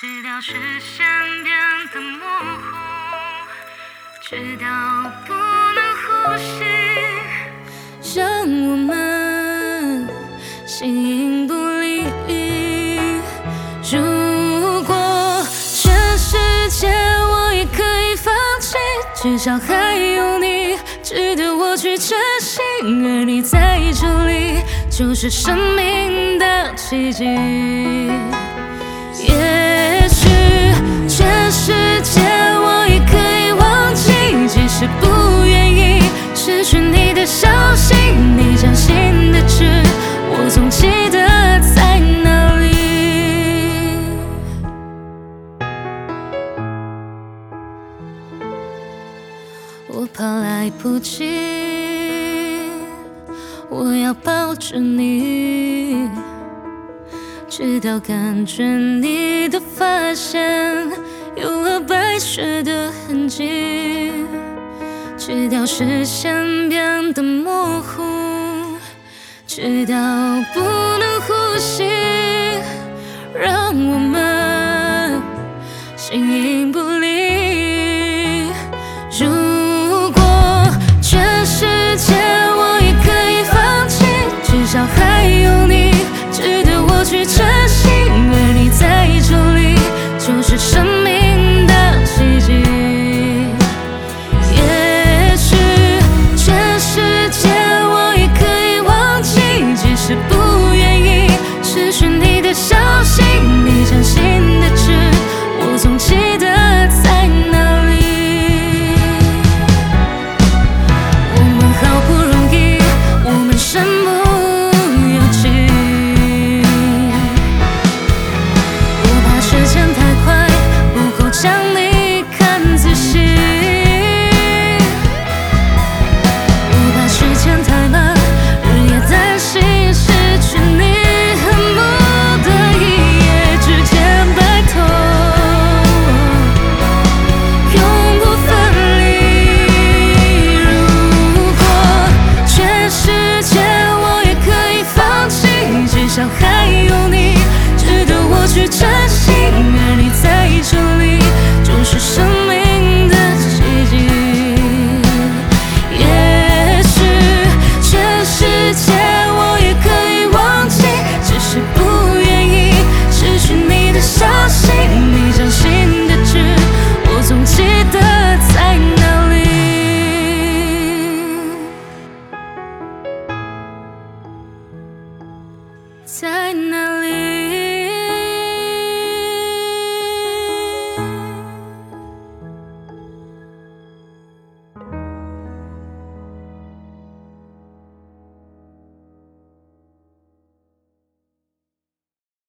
直到视线变得模糊，直到不能呼吸，让我们形影不离。如果全世界我也可以放弃，至少还有你值得我去珍惜，而你在这里就是生命的奇迹。也许全世界我也可以忘记，即使不愿意失去你的消息，你掌心的痣，我总记得在哪里。我怕来不及，我要抱着你，直到感觉你的发线有了白雪的痕迹，直到视线变得模糊，直到不能呼吸，让我们形影